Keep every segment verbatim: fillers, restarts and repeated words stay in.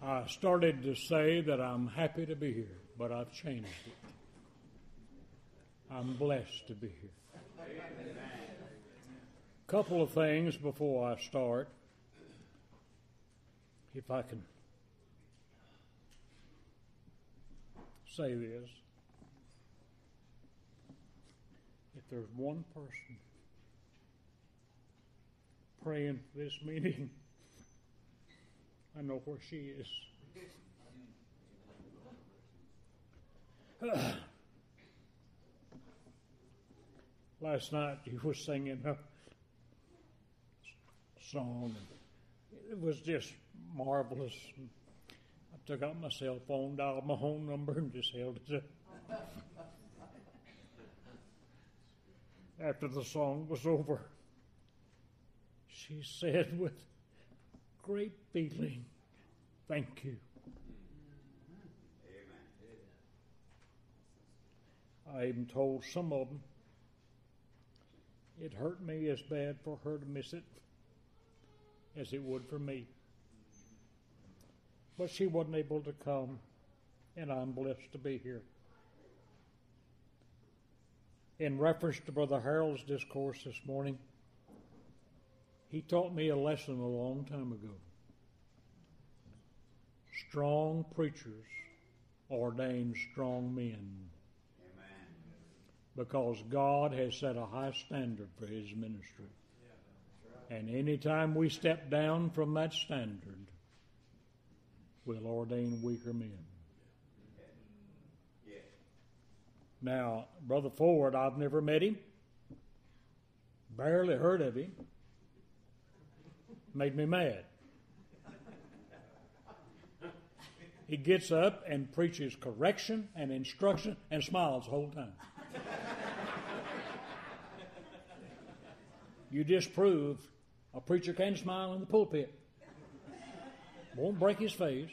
I started to say that I'm happy to be here, but I've changed it. I'm blessed to be here. A couple of things before I start, if I can say this. If there's one person praying for this meeting, I know where she is. Last night he was singing a song. It was just marvelous. I took out my cell phone, dialed my home number, and just held it up. After the song was over, she said with great feeling, "Thank you." I even told some of them it hurt me as bad for her to miss it as it would for me. But she wasn't able to come, and I'm blessed to be here. In reference to Brother Harold's discourse this morning, he taught me a lesson a long time ago. Strong preachers ordain strong men. Amen. Because God has set a high standard for His ministry. Yeah, and anytime we step down from that standard, we'll ordain weaker men. Yeah. Now, Brother Ford, I've never met him. Barely heard of him. Made me mad. He gets up and preaches correction and instruction and smiles the whole time. You disprove a preacher can smile in the pulpit. Won't break his face.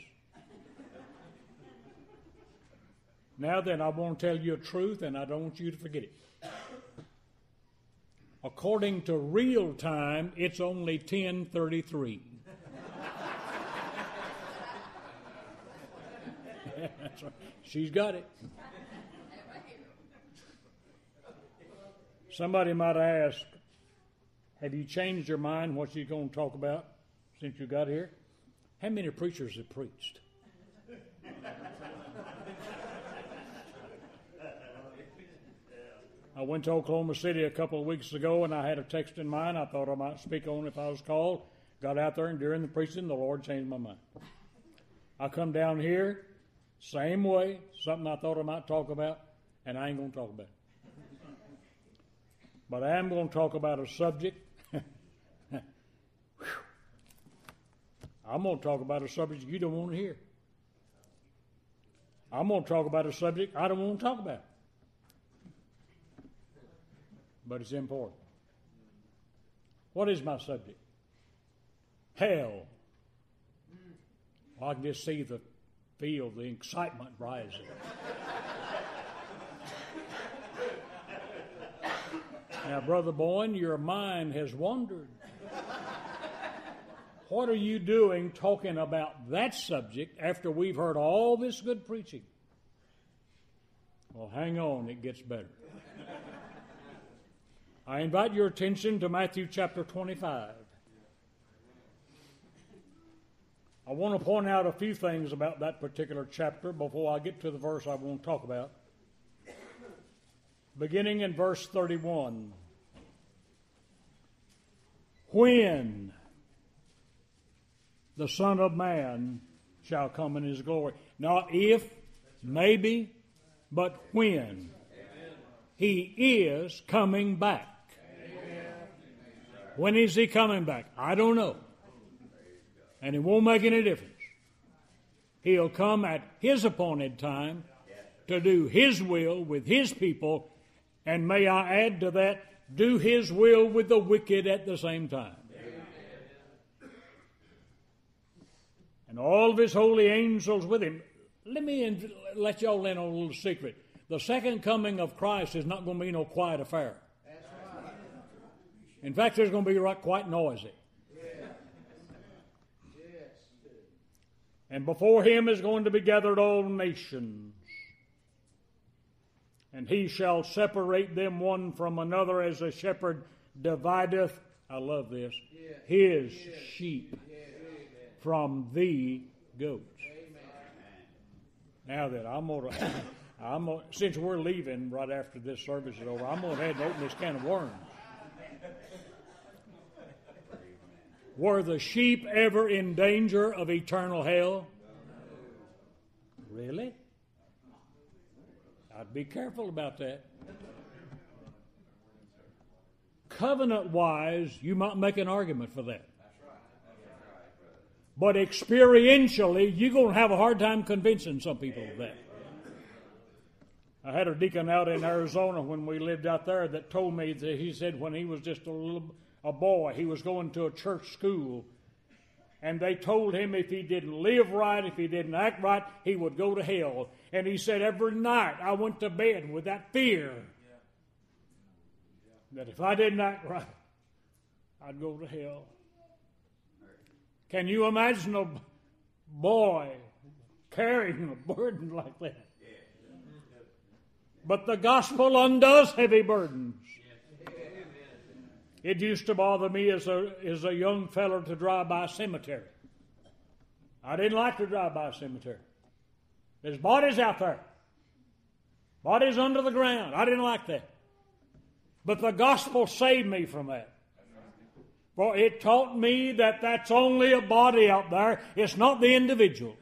Now then, I want to tell you a truth, and I don't want you to forget it. According to real time, it's only ten thirty-three. That's right. She's got it. Somebody might ask, have you changed your mind what you're going to talk about since you got here? How many preachers have preached? I went to Oklahoma City a couple of weeks ago, and I had a text in mind I thought I might speak on if I was called. Got out there, and during the preaching, the Lord changed my mind. I come down here, same way, something I thought I might talk about, and I ain't going to talk about it. But I am going to talk about a subject. I'm going to talk about a subject you don't want to hear. I'm going to talk about a subject I don't want to talk about. But it's important. What is my subject? Hell. Well, I can just see the feel the excitement rising. Now, Brother Boyne, your mind has wandered. What are you doing talking about that subject after we've heard all this good preaching? Well, hang on, it gets better. I invite your attention to Matthew chapter twenty-five. I want to point out a few things about that particular chapter before I get to the verse I want to talk about. Beginning in verse thirty-one. When the Son of Man shall come in His glory. Not if, maybe, but when. He is coming back. When is He coming back? I don't know. And it won't make any difference. He'll come at His appointed time to do His will with His people, and may I add to that, do His will with the wicked at the same time. And all of His holy angels with Him. Let me in, let y'all in on a little secret. The second coming of Christ is not going to be no quiet affair. In fact, there's going to be right, quite noisy. And before him is going to be gathered all nations. And he shall separate them one from another as a shepherd divideth, I love this, his sheep from the goats. Now then, I'm going to, I'm gonna, since we're leaving right after this service is over, I'm going to head and open this can of worms. Were the sheep ever in danger of eternal hell? Really? I'd be careful about that. Covenant-wise, you might make an argument for that. But experientially, you're going to have a hard time convincing some people of that. I had a deacon out in Arizona when we lived out there that told me that he said when he was just a little a boy, he was going to a church school, and they told him if he didn't live right, if he didn't act right, he would go to hell. And he said, every night I went to bed with that fear that if I didn't act right, I'd go to hell. Can you imagine a boy carrying a burden like that? But the gospel undoes heavy burdens. It used to bother me as a, as a young fellow to drive by a cemetery. I didn't like to drive by a cemetery. There's bodies out there. Bodies under the ground. I didn't like that. But the gospel saved me from that. For it taught me that that's only a body out there. It's not the individual.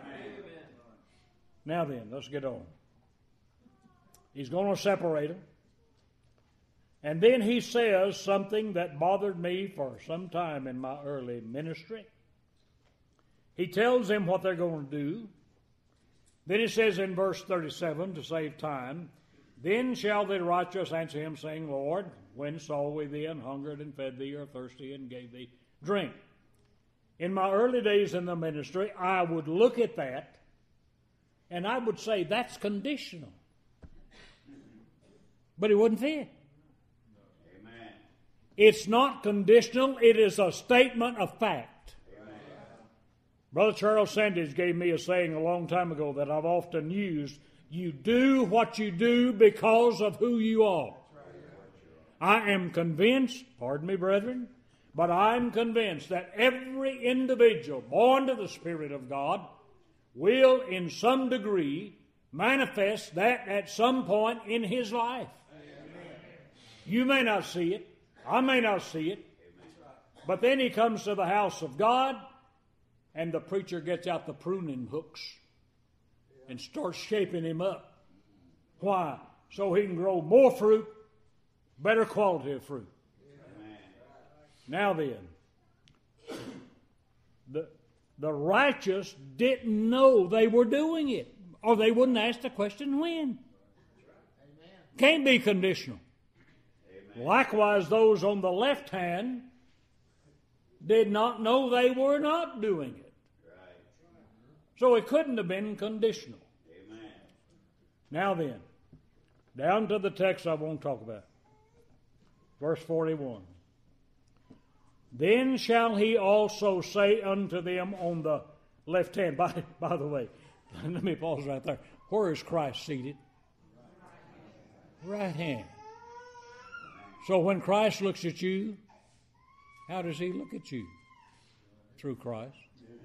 Now then, let's get on. He's going to separate them. And then he says something that bothered me for some time in my early ministry. He tells them what they're going to do. Then he says in verse thirty-seven, to save time, then shall the righteous answer him, saying, Lord, when saw we thee and hungered and fed thee, or thirsty and gave thee drink? In my early days in the ministry, I would look at that and I would say, that's conditional. But it wouldn't fit. It's not conditional. It is a statement of fact. Amen. Brother Charles Sanders gave me a saying a long time ago that I've often used. You do what you do because of who you are. I am convinced, pardon me, brethren, but I'm convinced that every individual born to the Spirit of God will in some degree manifest that at some point in his life. Amen. You may not see it. I may not see it, but then he comes to the house of God and the preacher gets out the pruning hooks and starts shaping him up. Why? So he can grow more fruit, better quality of fruit. Amen. Now then, the, the righteous didn't know they were doing it, or they wouldn't ask the question when. Amen. Can't be conditional. Likewise, those on the left hand did not know they were not doing it. Right. So it couldn't have been conditional. Amen. Now then, down to the text I won't talk about. Verse forty-one. Then shall he also say unto them on the left hand. By, by the way, let me pause right there. Where is Christ seated? Right hand. So when Christ looks at you, how does he look at you? Through Christ.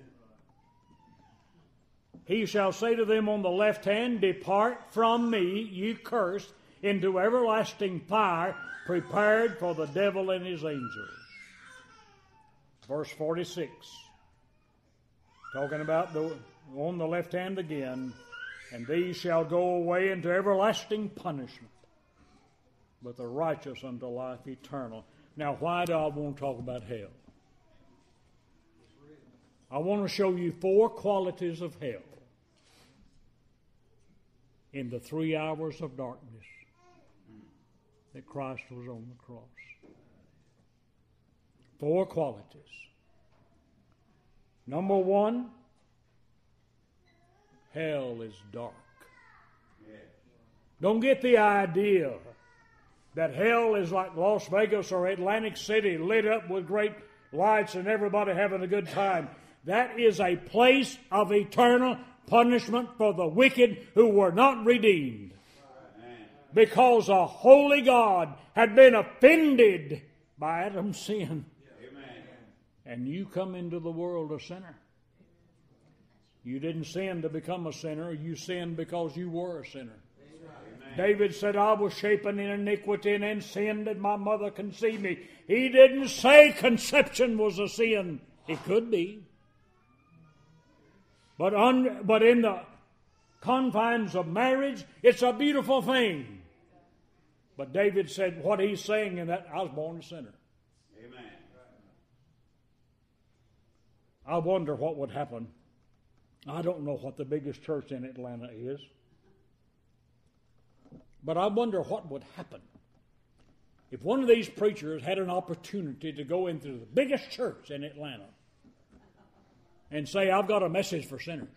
He shall say to them on the left hand, Depart from me, ye cursed, into everlasting fire, prepared for the devil and his angels. Verse forty-six. Talking about the on the left hand again. And these shall go away into everlasting punishment, but the righteous unto life eternal. Now, why do I want to talk about hell? I want to show you four qualities of hell in the three hours of darkness that Christ was on the cross. Four qualities. Number one, hell is dark. Don't get the idea that hell is like Las Vegas or Atlantic City lit up with great lights and everybody having a good time. That is a place of eternal punishment for the wicked who were not redeemed. Because a holy God had been offended by Adam's sin. And you come into the world a sinner. You didn't sin to become a sinner. You sinned because you were a sinner. David said, I was shapen in iniquity and in sin that my mother conceived me. He didn't say conception was a sin. It could be. But, un, but in the confines of marriage, it's a beautiful thing. But David said what he's saying in that, I was born a sinner. Amen. I wonder what would happen. I don't know what the biggest church in Atlanta is. But I wonder what would happen if one of these preachers had an opportunity to go into the biggest church in Atlanta and say, I've got a message for sinners.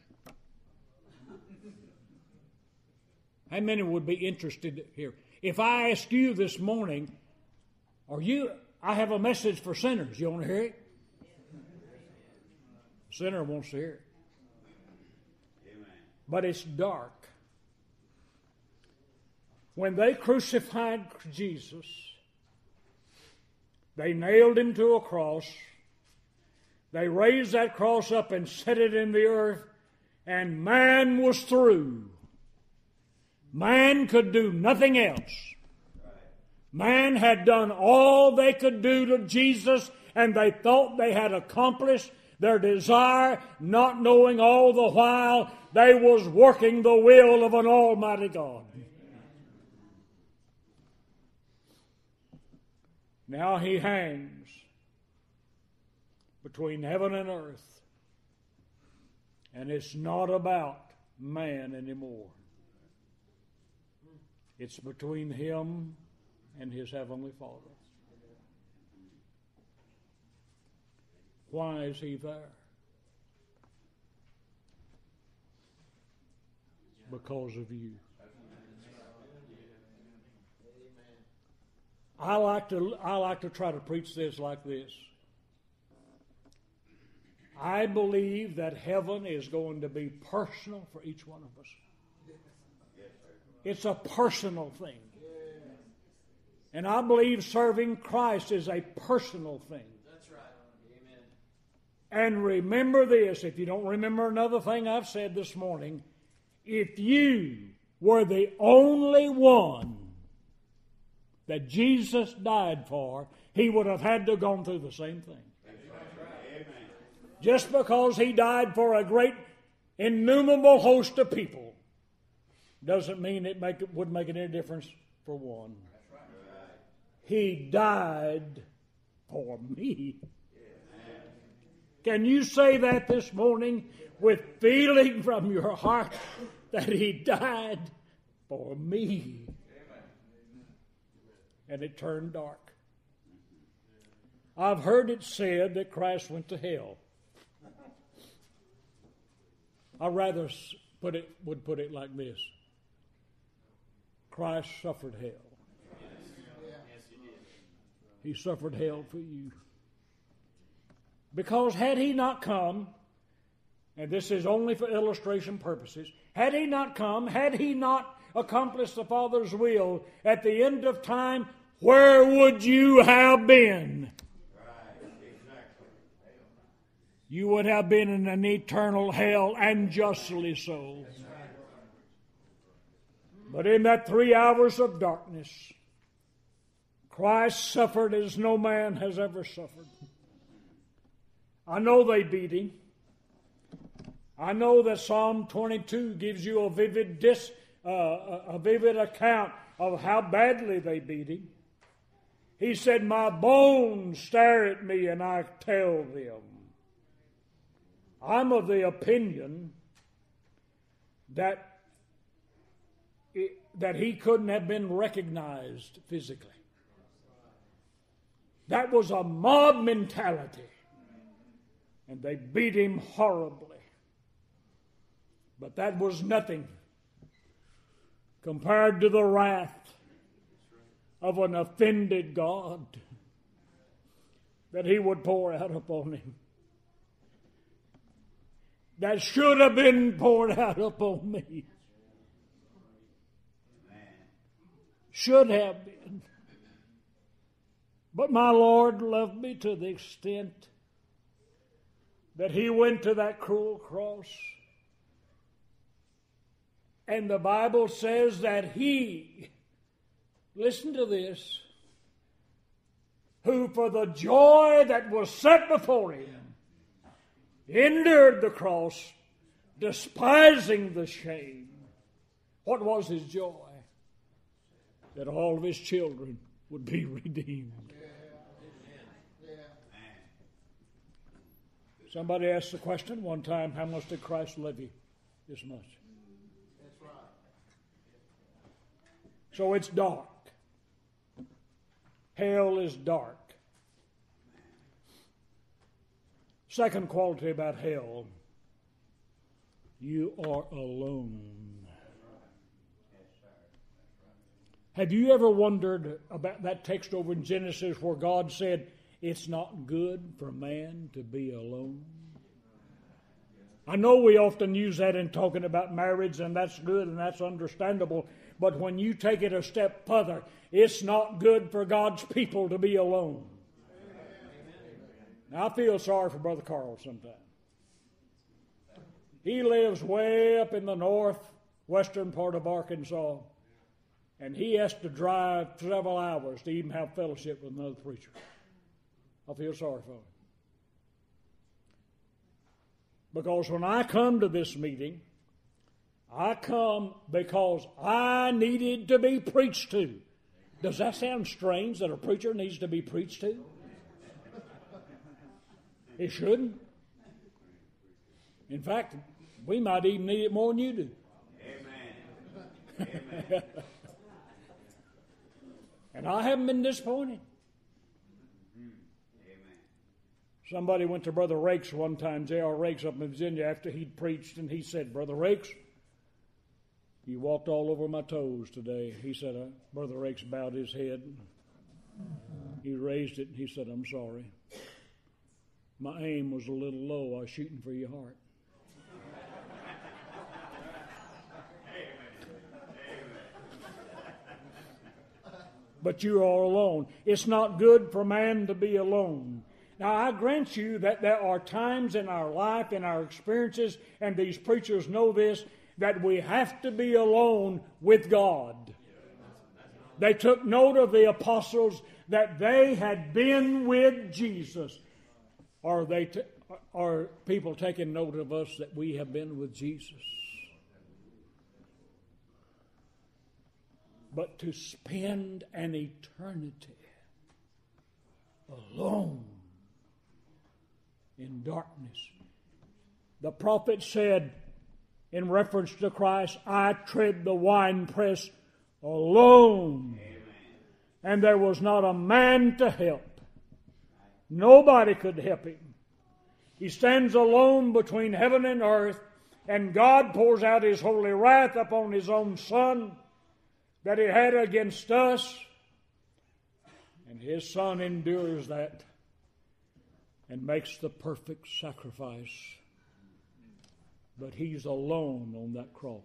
How many would be interested here? If I ask you this morning, are you, I have a message for sinners. You want to hear it? The sinner wants to hear it. But it's dark. When they crucified Jesus, they nailed him to a cross. They raised that cross up and set it in the earth, and man was through. Man could do nothing else. Man had done all they could do to Jesus, and they thought they had accomplished their desire, not knowing all the while they was working the will of an almighty God. Now he hangs between heaven and earth, and it's not about man anymore. It's between him and his heavenly Father. Why is he there? Because of you. I like to I like to try to preach this like this. I believe that heaven is going to be personal for each one of us. It's a personal thing. And I believe serving Christ is a personal thing. That's right. Amen. And remember this, if you don't remember another thing I've said this morning, if you were the only one that Jesus died for, he would have had to have gone through the same thing. Right. Just because he died for a great innumerable host of people doesn't mean it make, it would make any difference for one. Right. He died for me. Can you say that this morning with feeling from your heart that he died for me? And it turned dark. I've heard it said that Christ went to hell. I rather put it would put it like this: Christ suffered hell. He suffered hell for you. Because had he not come, and this is only for illustration purposes, had he not come, had he not accomplished the Father's will, at the end of time, where would you have been? Right, exactly. You would have been in an eternal hell, and justly so. But in that three hours of darkness, Christ suffered as no man has ever suffered. I know they beat him. I know that Psalm twenty-two gives you a vivid dis, uh, a vivid account of how badly they beat him. He said, my bones stare at me and I tell them. I'm of the opinion that, it, that he couldn't have been recognized physically. That was a mob mentality. And they beat him horribly. But that was nothing compared to the wrath of an offended God that he would pour out upon him. that should have been poured out upon me. Should have been. But my Lord loved me to the extent that He went to that cruel cross. And the Bible says that He, listen to this, who for the joy that was set before Him endured the cross, despising the shame. What was His joy? That all of His children would be redeemed. Somebody asked the question one time, how much did Christ love you? This much. That's right. So it's dark. Hell is dark. Second quality about hell, you are alone. Have you ever wondered about that text over in Genesis where God said, it's not good for man to be alone? I know we often use that in talking about marriage, and that's good and that's understandable. But when you take it a step further, it's not good for God's people to be alone. Now, I feel sorry for Brother Carl sometimes. He lives way up in the northwestern part of Arkansas, and he has to drive several hours to even have fellowship with another preacher. I feel sorry for him. Because when I come to this meeting, I come because I needed to be preached to. Does that sound strange that a preacher needs to be preached to? It shouldn't. In fact, we might even need it more than you do. Amen. Amen. And I haven't been disappointed. Somebody went to Brother Rakes one time, J R Rakes up in Virginia, after he'd preached, and he said, Brother Rakes, you walked all over my toes today. He said, uh, Brother Rakes bowed his head. He raised it, and he said, I'm sorry. My aim was a little low. I was shooting for your heart. But you are alone. It's not good for man to be alone. Now, I grant you that there are times in our life, in our experiences, and these preachers know this, that we have to be alone with God. They took note of the apostles that they had been with Jesus. Are they t- are people taking note of us that we have been with Jesus? But to spend an eternity alone in darkness. The prophet said in reference to Christ, I tread the winepress alone. Amen. And there was not a man to help. Nobody could help him. He stands alone between heaven and earth, and God pours out His holy wrath upon His own Son that He had against us. And His Son endures that and makes the perfect sacrifice. But He's alone on that cross.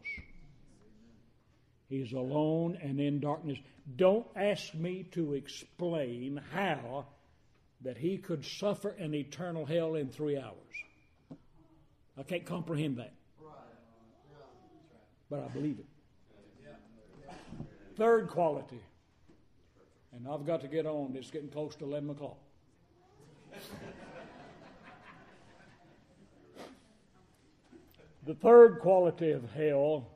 He's alone and in darkness. Don't ask me to explain how that He could suffer an eternal hell in three hours. I can't comprehend that. But I believe it. Third quality. And I've got to get on. It's getting close to eleven o'clock. The third quality of hell,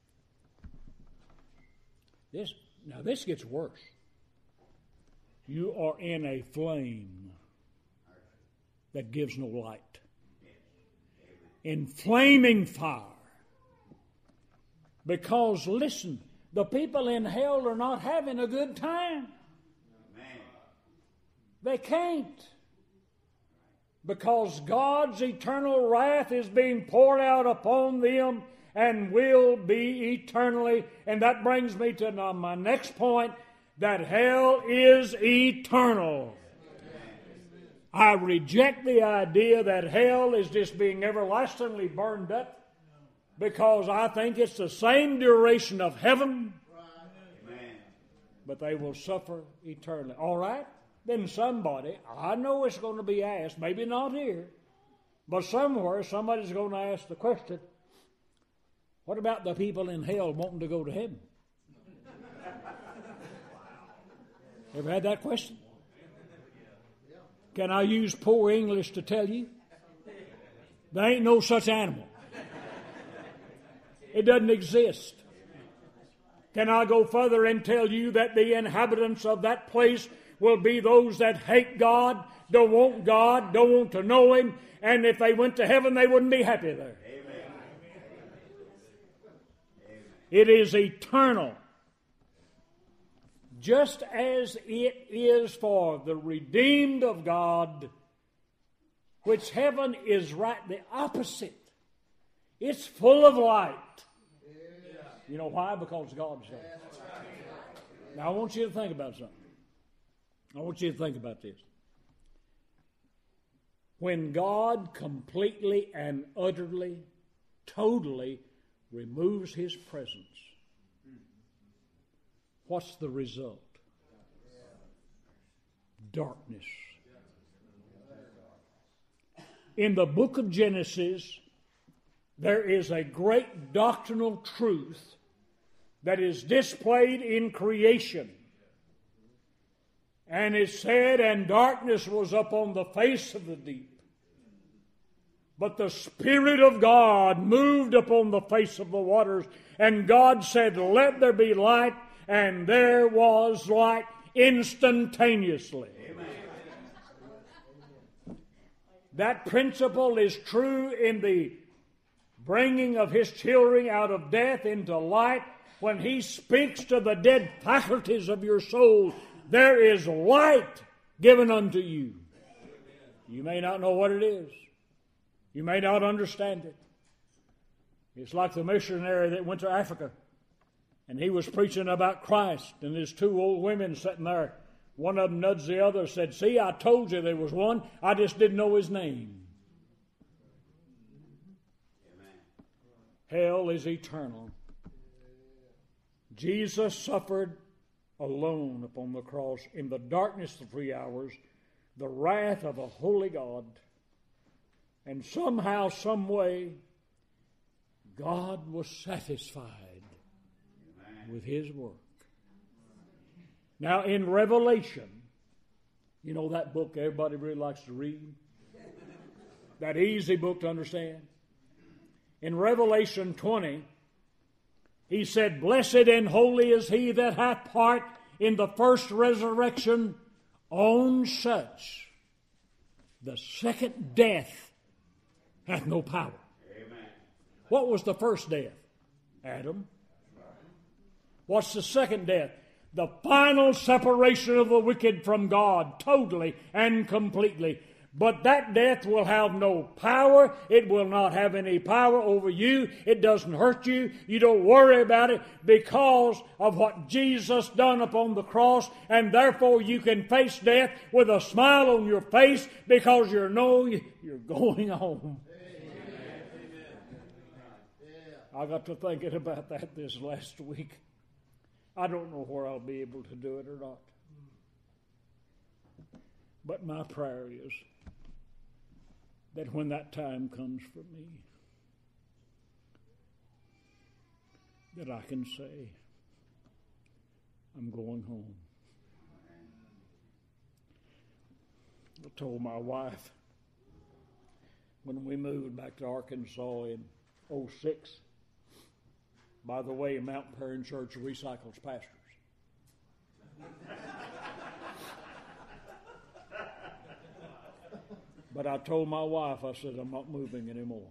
this now this gets worse. You are in a flame that gives no light. In flaming fire. Because, listen, the people in hell are not having a good time. They can't. Because God's eternal wrath is being poured out upon them and will be eternally. And that brings me to my next point, that hell is eternal. I reject the idea that hell is just being everlastingly burned up, because I think it's the same duration of heaven, but they will suffer eternally. All right? Then somebody, I know it's going to be asked, maybe not here, but somewhere somebody's going to ask the question, what about the people in hell wanting to go to heaven? Ever had that question? Can I use poor English to tell you? There ain't no such animal. It doesn't exist. Can I go further and tell you that the inhabitants of that place will be those that hate God, don't want God, don't want to know Him, and if they went to heaven, they wouldn't be happy there. Amen. It is eternal. Just as it is for the redeemed of God, which heaven is right the opposite. It's full of light. You know why? Because God's there. Now I want you to think about something. I want you to think about this. When God completely and utterly, totally removes His presence, what's the result? Darkness. In the book of Genesis, there is a great doctrinal truth that is displayed in creation. And it said, and darkness was upon the face of the deep. But the Spirit of God moved upon the face of the waters. And God said, let there be light. And there was light instantaneously. Amen. That principle is true in the bringing of His children out of death into light. When He speaks to the dead faculties of your soul, there is light given unto you. You may not know what it is. You may not understand it. It's like the missionary that went to Africa, and he was preaching about Christ, and there's two old women sitting there. One of them nudged the other and said, see, I told you there was one. I just didn't know his name. Amen. Hell is eternal. Jesus suffered alone upon the cross in the darkness of three hours, the wrath of a holy God. And somehow, some way, God was satisfied with His work. Now in Revelation, you know that book everybody really likes to read? That easy book to understand? In Revelation twenty, He said, blessed and holy is he that hath part in the first resurrection. On such the second death hath no power. Amen. What was the first death? Adam. What's the second death? The final separation of the wicked from God, totally and completely. But that death will have no power. It will not have any power over you. It doesn't hurt you. You don't worry about it because of what Jesus done upon the cross. And therefore you can face death with a smile on your face because you know you're going home. Amen. I got to thinking about that this last week. I don't know where I'll be able to do it or not. But my prayer is that when that time comes for me, that I can say, I'm going home. I told my wife when we moved back to Arkansas in oh six, by the way, Mount Perrin Church recycles pastors. But I told my wife, I said, I'm not moving anymore.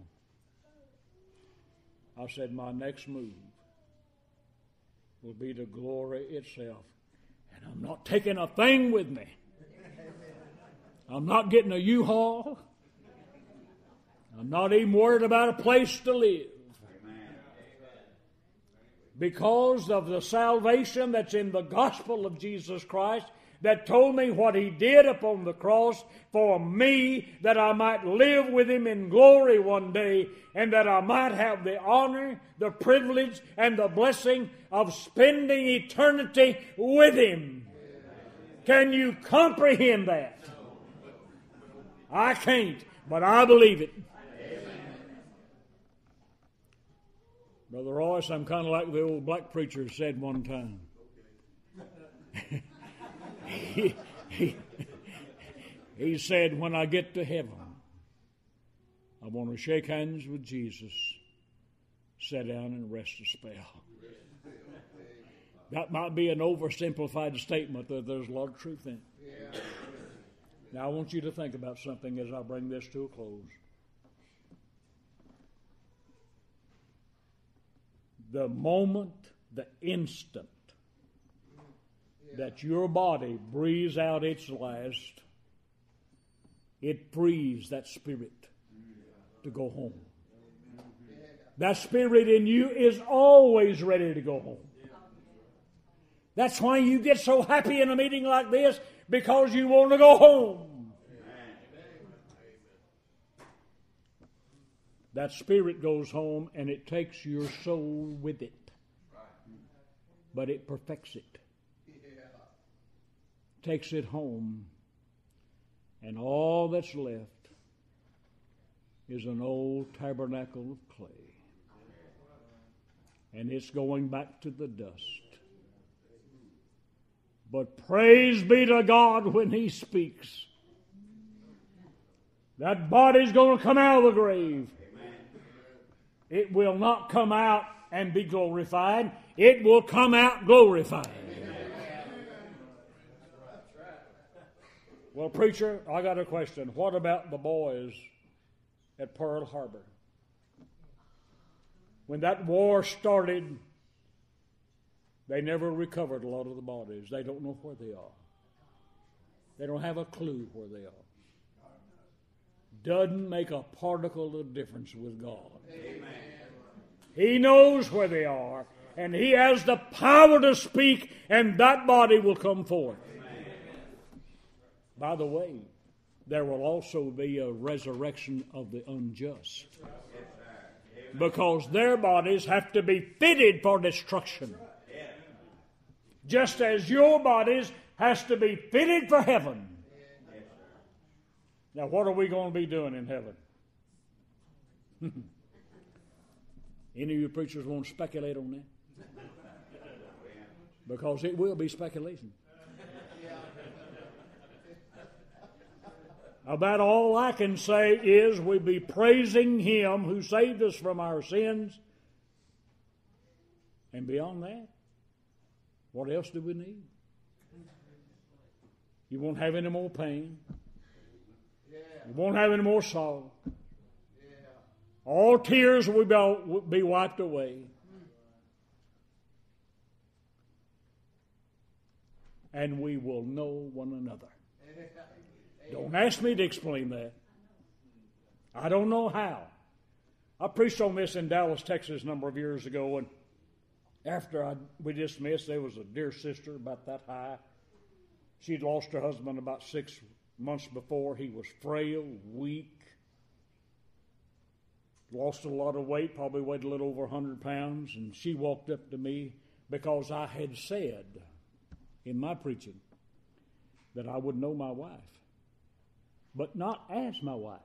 I said, my next move will be to glory itself. And I'm not taking a thing with me. I'm not getting a U-Haul. I'm not even worried about a place to live. Because of the salvation that's in the gospel of Jesus Christ, that told me what He did upon the cross for me, that I might live with Him in glory one day, and that I might have the honor, the privilege, and the blessing of spending eternity with Him. Can you comprehend that? I can't, but I believe it. Brother Royce, I'm kind of like the old black preacher said one time. he, he, he said, when I get to heaven, I want to shake hands with Jesus, sit down and rest a spell. That might be an oversimplified statement, but there's a lot of truth in it. Now I want you to think about something as I bring this to a close. The moment, the instant that your body breathes out its last, it frees that spirit to go home. That spirit in you is always ready to go home. That's why you get so happy in a meeting like this, because you want to go home. That spirit goes home and it takes your soul with it. But it perfects it. Takes it home. And all that's left is an old tabernacle of clay. And it's going back to the dust. But praise be to God when He speaks. That body's going to come out of the grave. It will not come out and be glorified. It will come out glorified. Well, preacher, I got a question. What about the boys at Pearl Harbor? When that war started, they never recovered a lot of the bodies. They don't know where they are. They don't have a clue where they are. Doesn't make a particle of difference with God. Amen. He knows where they are, and He has the power to speak, and that body will come forth. Amen. By the way, there will also be a resurrection of the unjust, because their bodies have to be fitted for destruction, just as your bodies has to be fitted for heaven. Now, what are we going to be doing in heaven? Any of you preachers want to speculate on that? Because it will be speculation. About all I can say is we'll be praising Him who saved us from our sins. And beyond that, what else do we need? You won't have any more pain. You won't have any more sorrow. All tears will be wiped away. And we will know one another. Don't ask me to explain that. I don't know how. I preached on this in Dallas, Texas a number of years ago, and after I, we dismissed, there was a dear sister about that high. She'd lost her husband about six months before. He was frail, weak, lost a lot of weight, probably weighed a little over one hundred pounds, and she walked up to me because I had said in my preaching that I would know my wife, but not as my wife.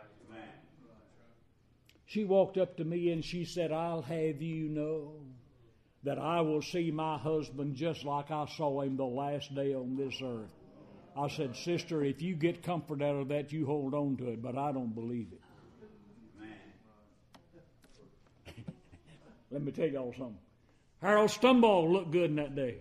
She walked up to me and she said, "I'll have you know that I will see my husband just like I saw him the last day on this earth." I said, "Sister, if you get comfort out of that, you hold on to it, but I don't believe it." Let me tell y'all something. Harold Stumbaugh looked good in that day.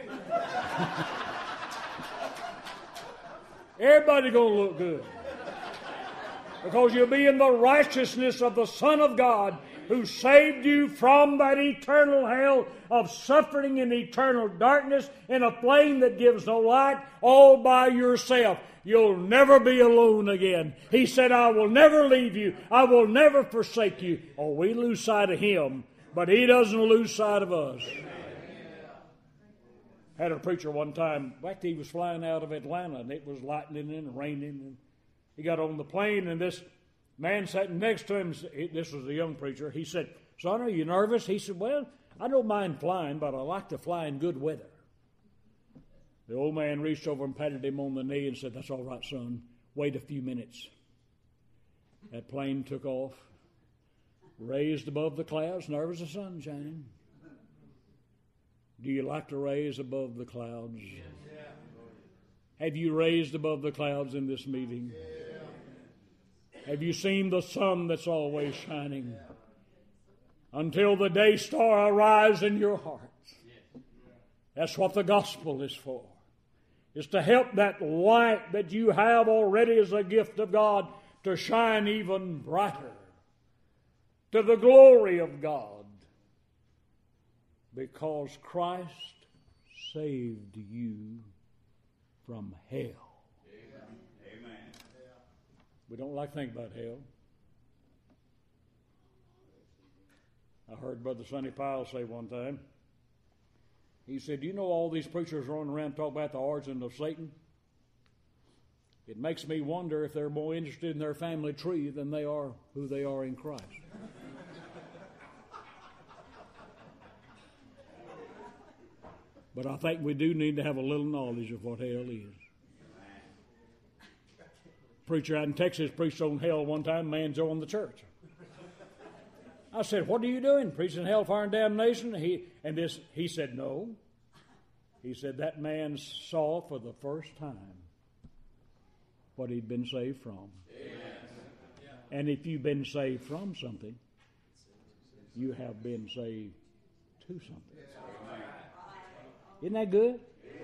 Everybody gonna look good. Because you'll be in the righteousness of the Son of God who saved you from that eternal hell of suffering and eternal darkness in a flame that gives no light, all by yourself. You'll never be alone again. He said, "I will never leave you. I will never forsake you." Oh, we lose sight of Him, but He doesn't lose sight of us. Had a preacher one time, in fact, he was flying out of Atlanta, and it was lightning and raining. And he got on the plane, and this man sat next to him. This was a young preacher. He said, "Son, are you nervous?" He said, "Well, I don't mind flying, but I like to fly in good weather." The old man reached over and patted him on the knee and said, "That's all right, son. Wait a few minutes." That plane took off, raised above the clouds, and there was the sun shining. Do you like to raise above the clouds? Yes. Have you raised above the clouds in this meeting? Yeah. Have you seen the sun that's always shining? Yeah. Until the day star arise in your heart. Yeah. That's what the gospel is for. It's to help that light that you have already as a gift of God to shine even brighter to the glory of God. Because Christ saved you from hell. Amen. We don't like to think about hell. I heard Brother Sonny Powell say one time, he said, "You know all these preachers running around talking about the origin of Satan? It makes me wonder if they're more interested in their family tree than they are who they are in Christ." But I think we do need to have a little knowledge of what hell is. Preacher out in Texas preached on hell one time. Man joined the church. I said, "What are you doing? Preaching hellfire and damnation?" He and this he said, "No." He said that man saw for the first time what he'd been saved from. Amen. And if you've been saved from something, you have been saved to something. Isn't that good?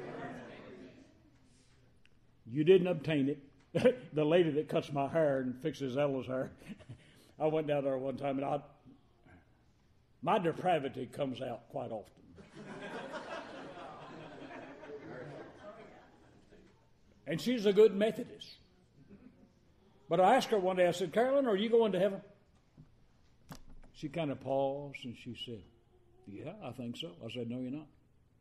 You didn't obtain it. The lady that cuts my hair and fixes Ella's hair, I went down there one time, and I, my depravity comes out quite often. And she's a good Methodist. But I asked her one day, I said, "Carolyn, are you going to heaven?" She kind of paused, and she said, "Yeah, I think so." I said, "No, you're not."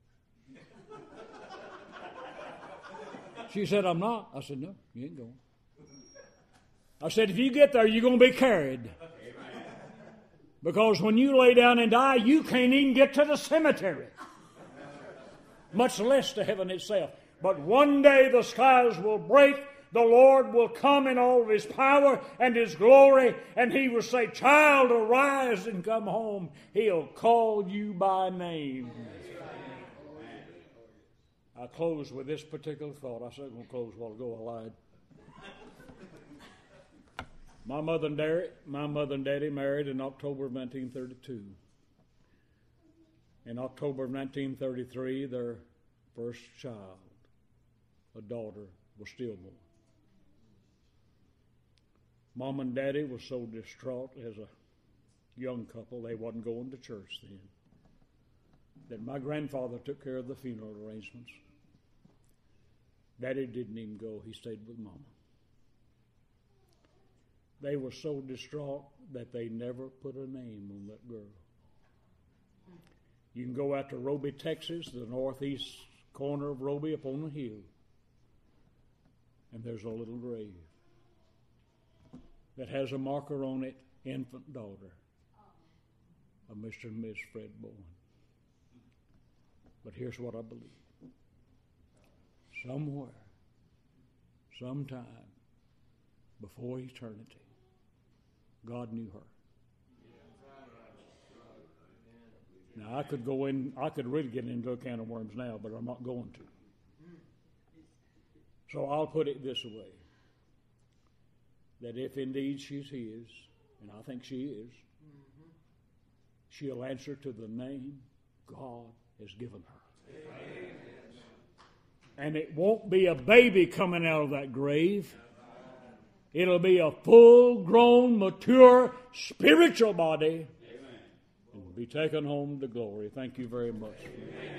She said, "I'm not." I said, "No, you ain't going." I said, "If you get there, you're going to be carried. Because when you lay down and die, you can't even get to the cemetery, much less to heaven itself. But one day the skies will break, the Lord will come in all of His power and His glory, and He will say, 'Child, arise and come home.' He'll call you by name." I close with this particular thought. I said I was going to close a while ago. I lied. My mother and daddy, my mother and daddy married in October of nineteen thirty-two. In October of nineteen thirty-three, their first child, a daughter, was stillborn. Mom and Daddy was so distraught as a young couple, they wasn't going to church then, that my grandfather took care of the funeral arrangements. Daddy didn't even go. He stayed with Mama. They were so distraught that they never put a name on that girl. You can go out to Roby, Texas, the northeast corner of Roby, up on the hill, and there's a little grave that has a marker on it, infant daughter of Mister and Miss Fred Bowen. But here's what I believe. Somewhere, sometime, before eternity, God knew her. Now, I could go in, I could really get into a can of worms now, but I'm not going to. So I'll put it this way, that if indeed she's His, and I think she is, she'll answer to the name God has given her. Amen. And it won't be a baby coming out of that grave. It'll be a full-grown, mature, spiritual body. Amen. And be taken home to glory. Thank you very much. Amen.